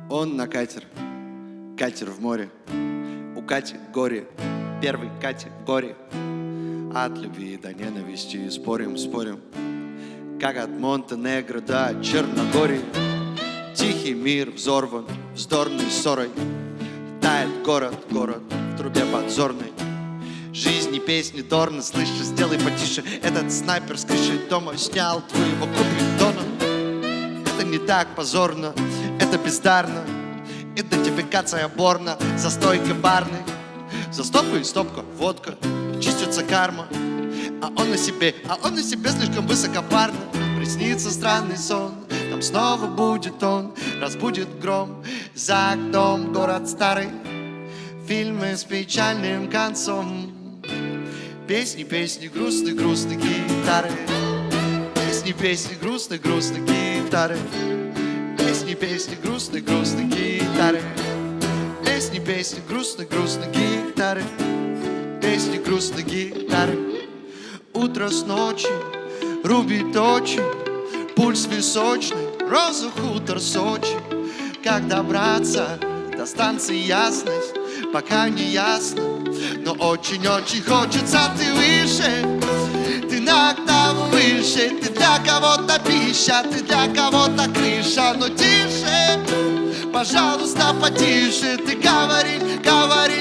Он на катер, катер в море. У Кати горе, первый Кате горе. От любви до ненависти спорим, спорим. Как от Монтенегро до Черногории. Тихий мир взорван вздорной ссорой. Тает город, город в трубе подзорной. Жизни, песни, Дорна, слышишь, сделай потише. Этот снайпер с крыши дома снял твоего Купидона. Это не так позорно, это бездарно. Идентификация борна, застойка барной. За стопкой стопка, водка, чистится карма. А он на себе слишком высокопарно. Приснится странный сон, там снова будет он. Разбудит гром, за окном город старый. Фильмы с печальным концом. Песни, песни, грустные, грустные гитары. Песни, песни, грустные, грустные гитары. Песни, песни, грустные, грустные гитары. Песни, песни, грустные, грустные гитары. Песни, грустные гитары. Утро с ночи рубит очи. Пульс височный, розу хутор Сочи. Как добраться до станции Ясность, пока не ясно. Но очень-очень хочется, ты выше. Ты на октаву выше. Ты для кого-то пища, ты для кого-то крыша. Но тише, пожалуйста, потише. Ты говори, говори